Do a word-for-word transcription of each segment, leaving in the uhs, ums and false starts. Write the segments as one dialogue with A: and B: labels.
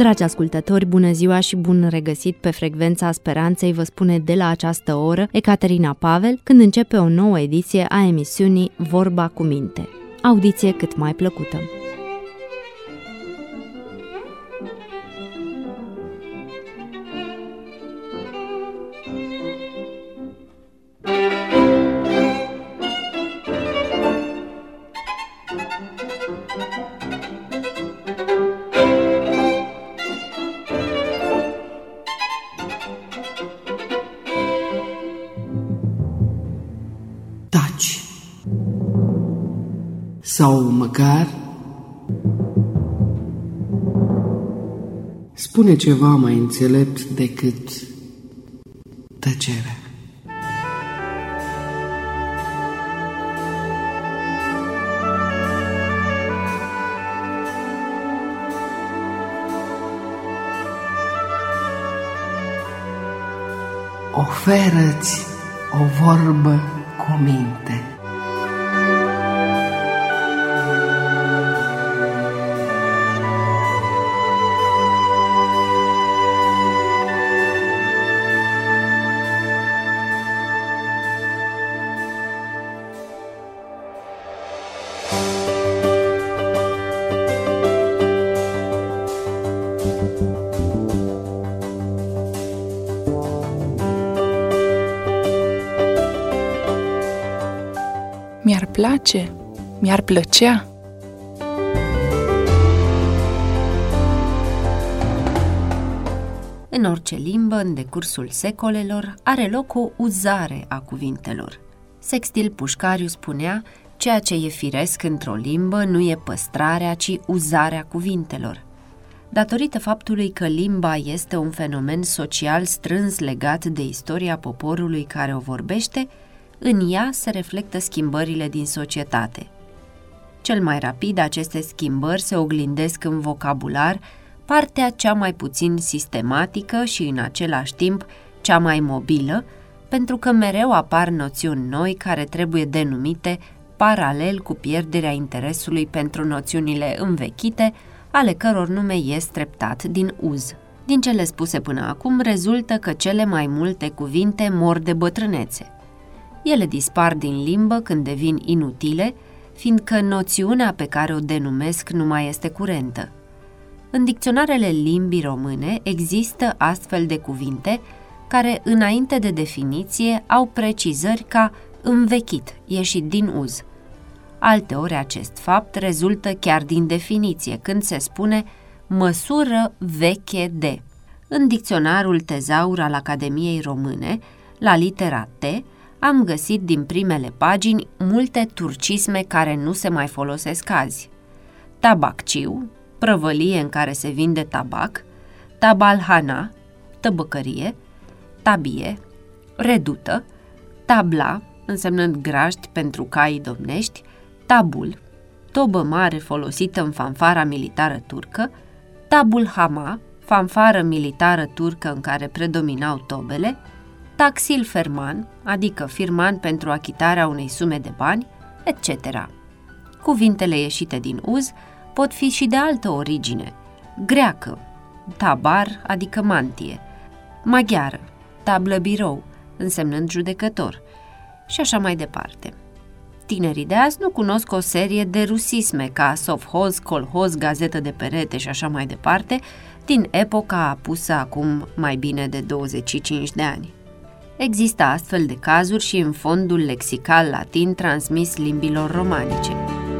A: Dragi ascultători, bună ziua și bun regăsit pe Frecvența Speranței, vă spune de la această oră Ecaterina Pavel, când începe o nouă ediție a emisiunii Vorba cu Minte. Audiție cât mai plăcută!
B: Taci. Sau măcar spune ceva mai înțelept decât tăcerea. Oferă-ți o vorbă cu minte.
C: Mi-ar place, mi-ar plăcea.
A: În orice limbă, în decursul secolelor, are loc o uzare a cuvintelor. Sextil Pușcariu spunea, ceea ce e firesc într-o limbă nu e păstrarea, ci uzarea cuvintelor. Datorită faptului că limba este un fenomen social strâns legat de istoria poporului care o vorbește, în ea se reflectă schimbările din societate. Cel mai rapid, aceste schimbări se oglindesc în vocabular, partea cea mai puțin sistematică și în același timp cea mai mobilă, pentru că mereu apar noțiuni noi care trebuie denumite paralel cu pierderea interesului pentru noțiunile învechite, ale căror nume ies treptat din uz. Din cele spuse până acum rezultă că cele mai multe cuvinte mor de bătrânețe. Ele dispar din limbă când devin inutile, fiindcă noțiunea pe care o denumesc nu mai este curentă. În dicționarele limbii române există astfel de cuvinte care, înainte de definiție, au precizări ca învechit, ieșit din uz. Alteori acest fapt rezultă chiar din definiție, când se spune măsură veche de. În dicționarul Tezaur al Academiei Române, la litera T, am găsit din primele pagini multe turcisme care nu se mai folosesc azi. Tabacciu, prăvălie în care se vinde tabac, tabalhana, tăbăcărie, tabie, redută, tabla, însemnând grajd pentru caii domnești, tabul, tobă mare folosită în fanfara militară turcă, tabulhama, fanfară militară turcă în care predominau tobele, taxil ferman, adică firman pentru achitarea unei sume de bani, et cetera. Cuvintele ieșite din uz pot fi și de altă origine. Greacă, tabar, adică mantie, maghiară, tablă birou, însemnând judecător, și așa mai departe. Tinerii de azi nu cunosc o serie de rusisme ca sovhoz, colhoz, gazetă de perete și așa mai departe, din epoca apusă acum mai bine de douăzeci și cinci de ani. Există astfel de cazuri și în fondul lexical latin transmis limbilor romanice.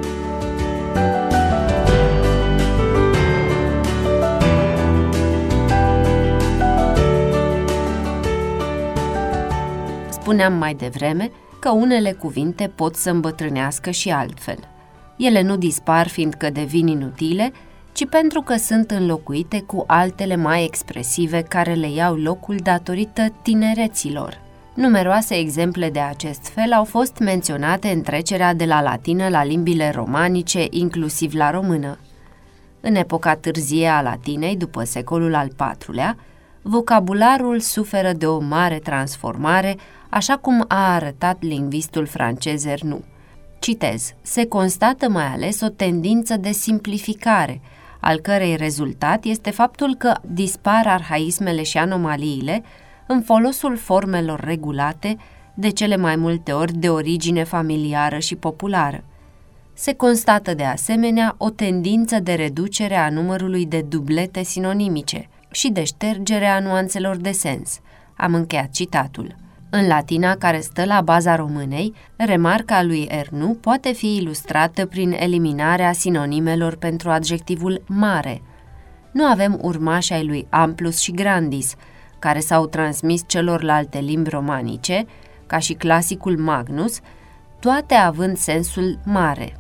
A: Spuneam mai devreme că unele cuvinte pot să îmbătrânească și altfel. Ele nu dispar fiindcă devin inutile, ci pentru că sunt înlocuite cu altele mai expresive care le iau locul datorită tinereților. Numeroase exemple de acest fel au fost menționate în trecerea de la latină la limbile romanice, inclusiv la română. În epoca târzie a latinei, după secolul al patrulea, vocabularul suferă de o mare transformare, așa cum a arătat lingvistul francez Ernoult. Citez, se constată mai ales o tendință de simplificare, al cărei rezultat este faptul că dispar arhaismele și anomaliile în folosul formelor regulate, de cele mai multe ori de origine familiară și populară. Se constată de asemenea o tendință de reducere a numărului de dublete sinonimice și de ștergere a nuanțelor de sens. Am încheiat citatul. În latina care stă la baza românei, remarca lui Ernu poate fi ilustrată prin eliminarea sinonimelor pentru adjectivul mare. Nu avem urmași ai lui amplus și grandis, care s-au transmis celorlalte limbi romanice, ca și clasicul magnus, toate având sensul mare.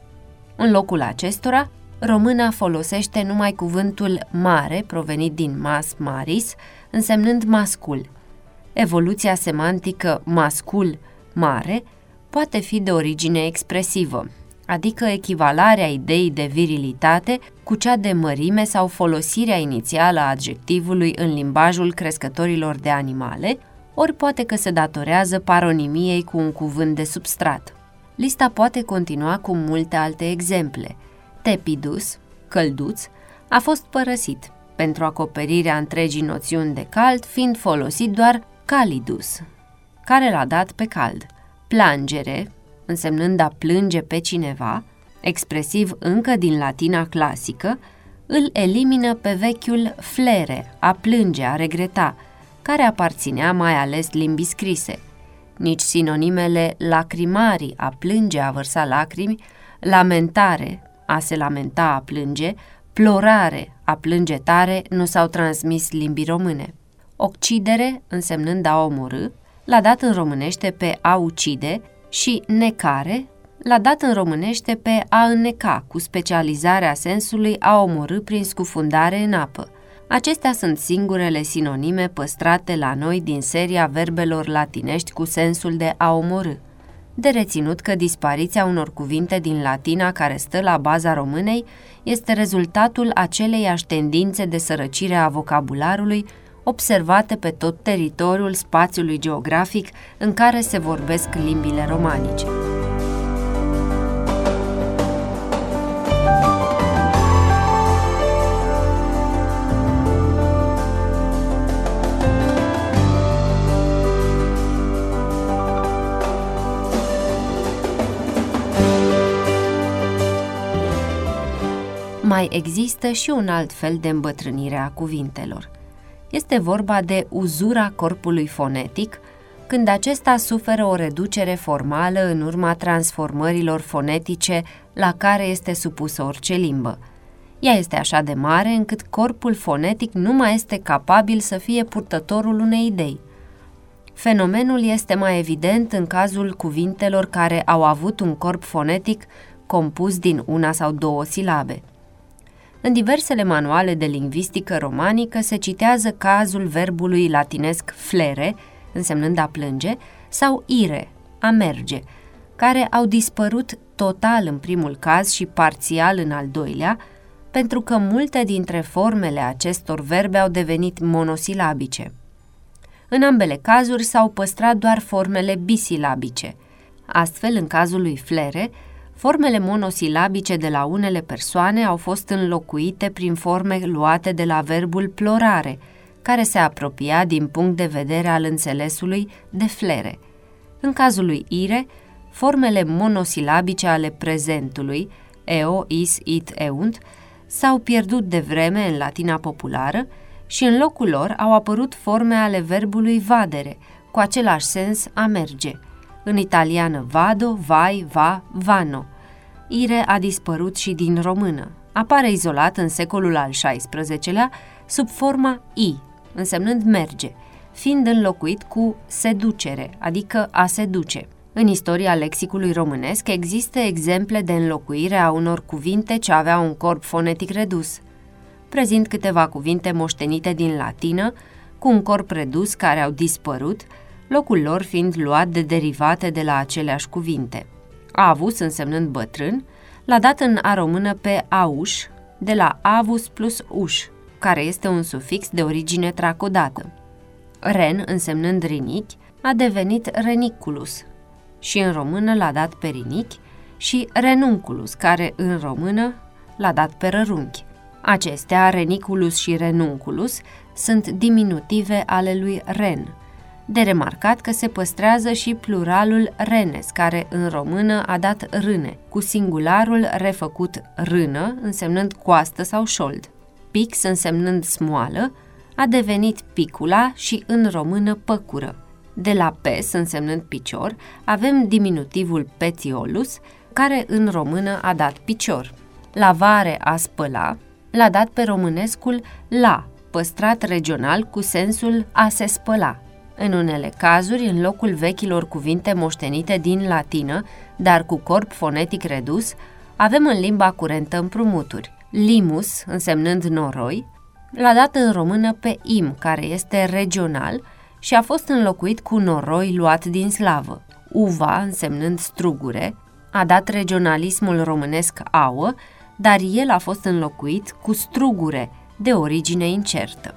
A: În locul acestora, româna folosește numai cuvântul mare, provenit din mas maris, însemnând mascul. Evoluția semantică mascul-mare poate fi de origine expresivă, adică echivalarea ideii de virilitate cu cea de mărime sau folosirea inițială a adjectivului în limbajul crescătorilor de animale, ori poate că se datorează paronimiei cu un cuvânt de substrat. Lista poate continua cu multe alte exemple. Tepidus, călduț, a fost părăsit, pentru acoperirea întregii noțiuni de cald fiind folosit doar calidus, care l-a dat pe cald. Plangere, însemnând a plânge pe cineva, expresiv încă din latina clasică, îl elimină pe vechiul flere, a plânge, a regreta, care aparținea mai ales limbii scrise. Nici sinonimele lacrimari, a plânge, a vărsa lacrimi, lamentare, a se lamenta, a plânge, plorare, a plânge tare, nu s-au transmis limbii române. Occidere, însemnând a omorâ, l-a dat în românește pe a ucide și necare l-a dat în românește pe a înneca, cu specializarea sensului a omorâ prin scufundare în apă. Acestea sunt singurele sinonime păstrate la noi din seria verbelor latinești cu sensul de a omorâ. De reținut că dispariția unor cuvinte din latina care stă la baza românei este rezultatul aceleiași tendințe de sărăcire a vocabularului observate pe tot teritoriul spațiului geografic în care se vorbesc limbile romanice. Mai există și un alt fel de îmbătrânire a cuvintelor. Este vorba de uzura corpului fonetic, când acesta suferă o reducere formală în urma transformărilor fonetice la care este supusă orice limbă. Ea este așa de mare încât corpul fonetic nu mai este capabil să fie purtătorul unei idei. Fenomenul este mai evident în cazul cuvintelor care au avut un corp fonetic compus din una sau două silabe. În diversele manuale de lingvistică romanică se citează cazul verbului latinesc flere, însemnând a plânge, sau ire, a merge, care au dispărut total în primul caz și parțial în al doilea, pentru că multe dintre formele acestor verbe au devenit monosilabice. În ambele cazuri s-au păstrat doar formele bisilabice. Astfel, în cazul lui flere, formele monosilabice de la unele persoane au fost înlocuite prin forme luate de la verbul plorare, care se apropia din punct de vedere al înțelesului de flere. În cazul lui ire, formele monosilabice ale prezentului, eo, is, it, eunt, s-au pierdut de vreme în latina populară și în locul lor au apărut forme ale verbului vadere, cu același sens a merge. În italiană vado, vai, va, vano. Ire a dispărut și din română. Apare izolat în secolul al șaisprezecelea sub forma i, însemnând merge, fiind înlocuit cu seducere, adică a se duce. În istoria lexicului românesc există exemple de înlocuire a unor cuvinte ce aveau un corp fonetic redus. Prezint câteva cuvinte moștenite din latină, cu un corp redus care au dispărut, locul lor fiind luat de derivate de la aceleași cuvinte. Avus, însemnând bătrân, l-a dat în a română pe auș, de la avus plus uș, care este un sufix de origine tracodată. Ren, însemnând rinichi, a devenit reniculus și în română l-a dat pe rinichi, și renunculus, care în română l-a dat pe rărunchi. Acestea, reniculus și renunculus, sunt diminutive ale lui ren. De remarcat că se păstrează și pluralul renes, care în română a dat râne, cu singularul refăcut rână, însemnând coastă sau șold. Pix, însemnând smoală, a devenit picula și în română păcură. De la pes, însemnând picior, avem diminutivul petiolus, care în română a dat picior. Lavare, a spăla, l-a dat pe românescul la, păstrat regional cu sensul a se spăla. În unele cazuri, în locul vechilor cuvinte moștenite din latină, dar cu corp fonetic redus, avem în limba curentă împrumuturi. Limus, însemnând noroi, l-a dat în română pe im, care este regional și a fost înlocuit cu noroi luat din slavă. Uva, însemnând strugure, a dat regionalismul românesc auă, dar el a fost înlocuit cu strugure, de origine incertă.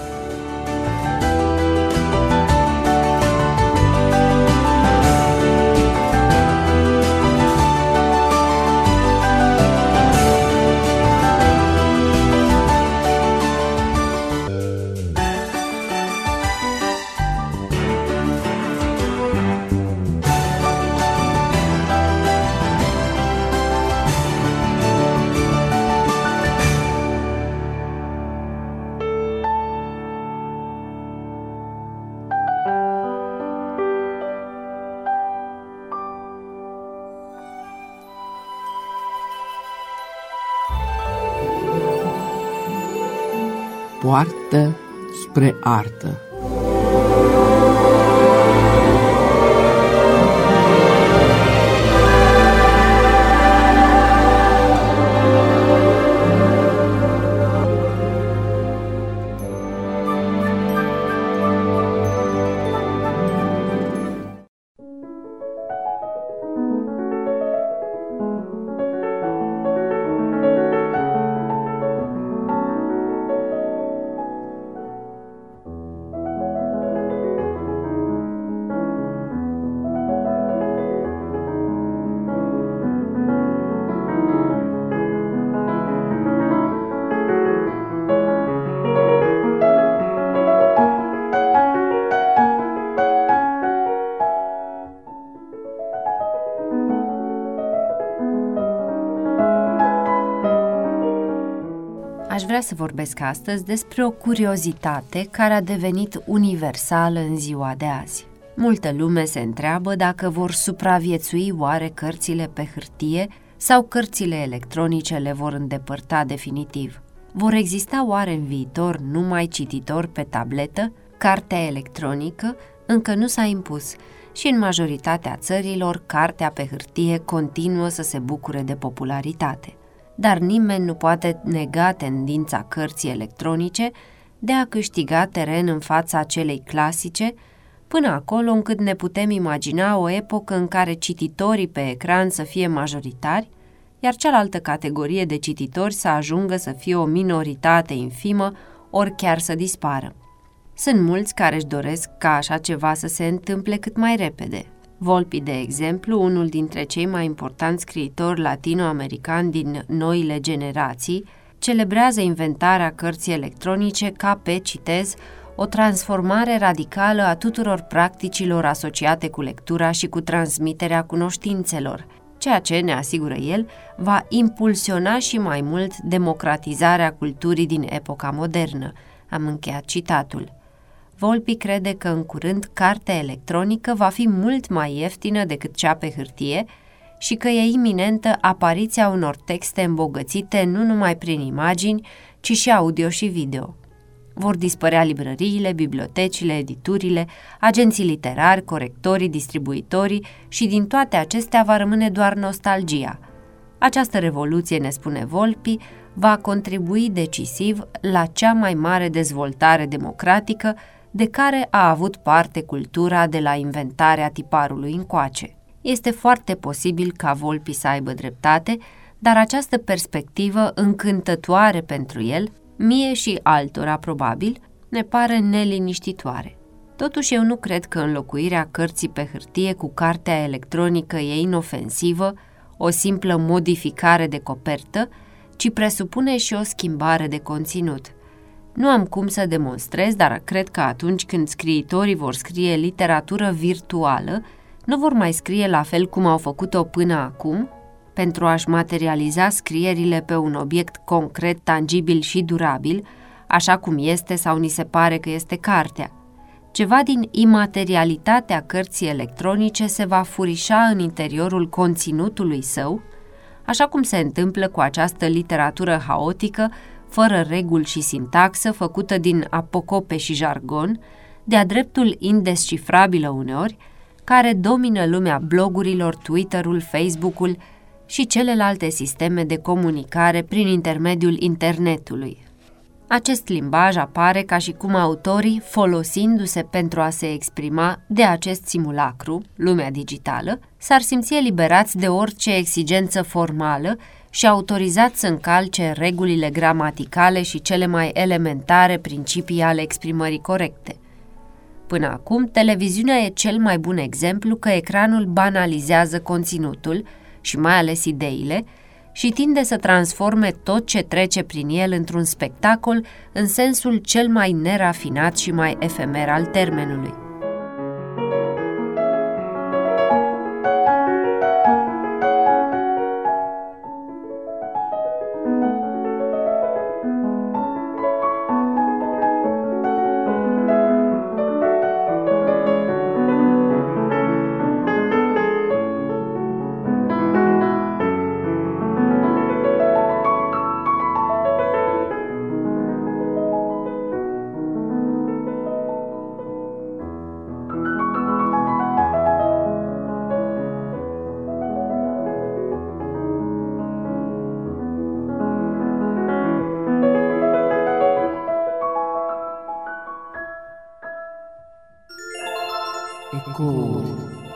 B: Poartă spre artă.
A: Aș vrea să vorbesc astăzi despre o curiozitate care a devenit universală în ziua de azi. Multă lume se întreabă dacă vor supraviețui oare cărțile pe hârtie sau cărțile electronice le vor îndepărta definitiv. Vor exista oare în viitor numai cititori pe tabletă? Cartea electronică încă nu s-a impus și în majoritatea țărilor cartea pe hârtie continuă să se bucure de popularitate. Dar nimeni nu poate nega tendința cărții electronice de a câștiga teren în fața celei clasice, până acolo încât ne putem imagina o epocă în care cititorii pe ecran să fie majoritari, iar cealaltă categorie de cititori să ajungă să fie o minoritate infimă, ori chiar să dispară. Sunt mulți care își doresc ca așa ceva să se întâmple cât mai repede. Volpi, de exemplu, unul dintre cei mai importanți scriitori latino-americani din noile generații, celebrează inventarea cărții electronice ca pe, citez, o transformare radicală a tuturor practicilor asociate cu lectura și cu transmiterea cunoștințelor, ceea ce, ne asigură el, va impulsiona și mai mult democratizarea culturii din epoca modernă. Am încheiat citatul. Volpi crede că în curând cartea electronică va fi mult mai ieftină decât cea pe hârtie și că e iminentă apariția unor texte îmbogățite nu numai prin imagini, ci și audio și video. Vor dispărea librăriile, bibliotecile, editurile, agenții literari, corectorii, distribuitorii și din toate acestea va rămâne doar nostalgia. Această revoluție, ne spune Volpi, va contribui decisiv la cea mai mare dezvoltare democratică de care a avut parte cultura de la inventarea tiparului încoace. Este foarte posibil ca Volpi să aibă dreptate, dar această perspectivă încântătoare pentru el, mie și altora probabil, ne pare neliniștitoare. Totuși eu nu cred că înlocuirea cărții pe hârtie cu cartea electronică e inofensivă, o simplă modificare de copertă, ci presupune și o schimbare de conținut. Nu am cum să demonstrez, dar cred că atunci când scriitorii vor scrie literatură virtuală, nu vor mai scrie la fel cum au făcut-o până acum, pentru a-și materializa scrierile pe un obiect concret, tangibil și durabil, așa cum este sau ni se pare că este cartea. Ceva din imaterialitatea cărții electronice se va furișa în interiorul conținutului său, așa cum se întâmplă cu această literatură haotică, fără reguli și sintaxă, făcută din apocope și jargon, de-a dreptul indescifrabilă uneori, care domină lumea blogurilor, Twitter-ul, Facebook-ul și celelalte sisteme de comunicare prin intermediul internetului. Acest limbaj apare ca și cum autorii, folosindu-se pentru a se exprima de acest simulacru, lumea digitală, s-ar simți eliberați de orice exigență formală și autorizați să încalce regulile gramaticale și cele mai elementare principii ale exprimării corecte. Până acum, televiziunea e cel mai bun exemplu că ecranul banalizează conținutul și mai ales ideile și tinde să transforme tot ce trece prin el într-un spectacol în sensul cel mai nerafinat și mai efemer al termenului.
B: Ecouri.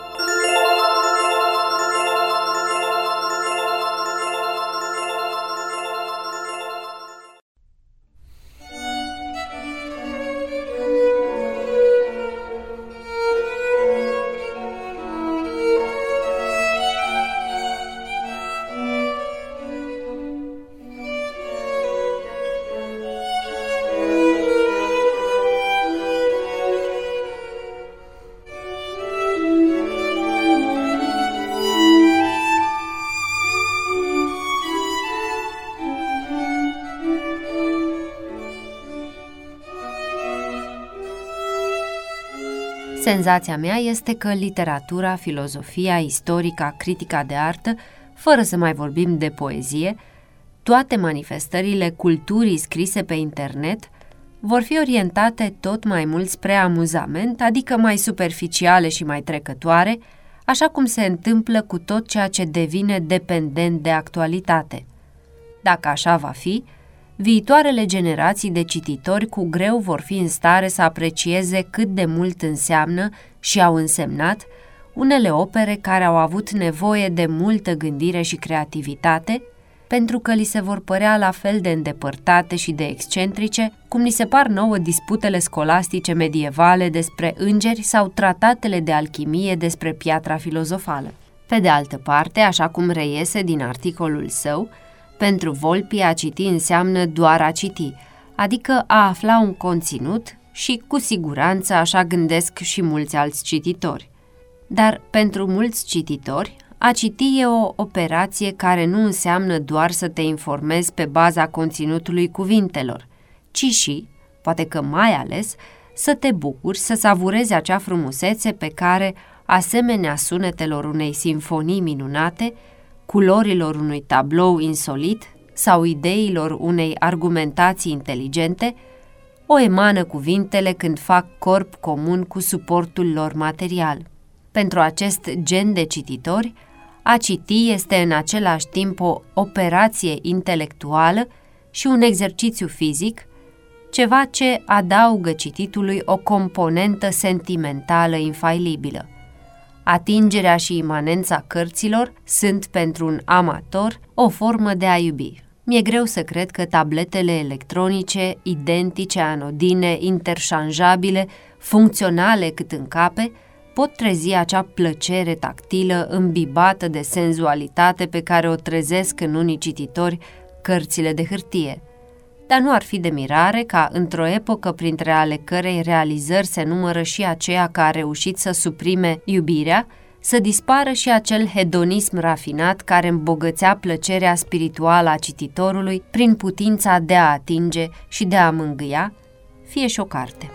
A: Senzația mea este că literatura, filozofia, istorica, critica de artă, fără să mai vorbim de poezie, toate manifestările culturii scrise pe internet vor fi orientate tot mai mult spre amuzament, adică mai superficiale și mai trecătoare, așa cum se întâmplă cu tot ceea ce devine dependent de actualitate. Dacă așa va fi, viitoarele generații de cititori cu greu vor fi în stare să aprecieze cât de mult înseamnă și au însemnat unele opere care au avut nevoie de multă gândire și creativitate, pentru că li se vor părea la fel de îndepărtate și de excentrice, cum ni se par nouă disputele scolastice medievale despre îngeri sau tratatele de alchimie despre piatra filozofală. Pe de altă parte, așa cum reiese din articolul său, pentru Volpi a citi înseamnă doar a citi, adică a afla un conținut și, cu siguranță, așa gândesc și mulți alți cititori. Dar pentru mulți cititori, a citi e o operație care nu înseamnă doar să te informezi pe baza conținutului cuvintelor, ci și, poate că mai ales, să te bucuri, să savurezi acea frumusețe pe care, asemenea sunetelor unei simfonii minunate, culorilor unui tablou insolit sau ideilor unei argumentații inteligente, o emană cuvintele când fac corp comun cu suportul lor material. Pentru acest gen de cititori, a citi este în același timp o operație intelectuală și un exercițiu fizic, ceva ce adaugă cititului o componentă sentimentală infailibilă. Atingerea și imanența cărților sunt pentru un amator o formă de a iubi. Mi-e greu să cred că tabletele electronice, identice, anodine, interșanjabile, funcționale cât încape, pot trezi acea plăcere tactilă îmbibată de senzualitate pe care o trezesc în unii cititori cărțile de hârtie. Dar nu ar fi de mirare ca, într-o epocă printre ale cărei realizări se numără și aceea care a reușit să suprime iubirea, să dispară și acel hedonism rafinat care îmbogățea plăcerea spirituală a cititorului prin putința de a atinge și de a mângâia, fie și o carte.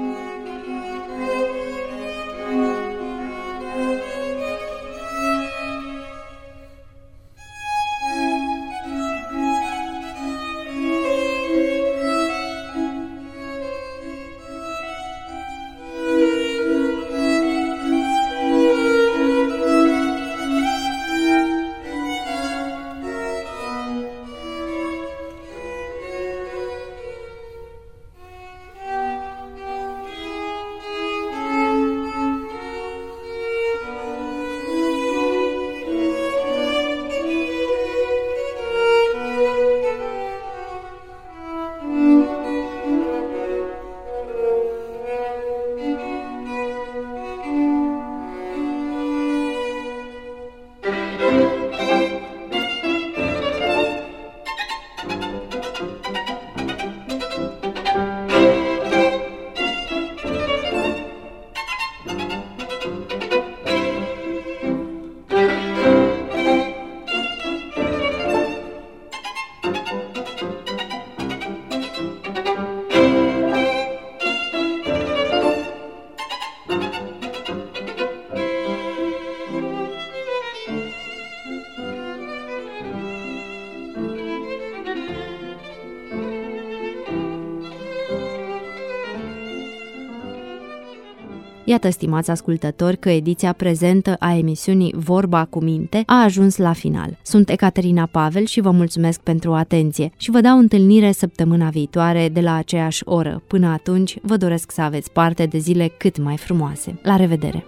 D: Iată, stimați ascultători, că ediția prezentă a emisiunii Vorba cu Minte a ajuns la final. Sunt Ecaterina Pavel și vă mulțumesc pentru atenție și vă dau întâlnire săptămâna viitoare de la aceeași oră. Până atunci, vă doresc să aveți parte de zile cât mai frumoase. La revedere!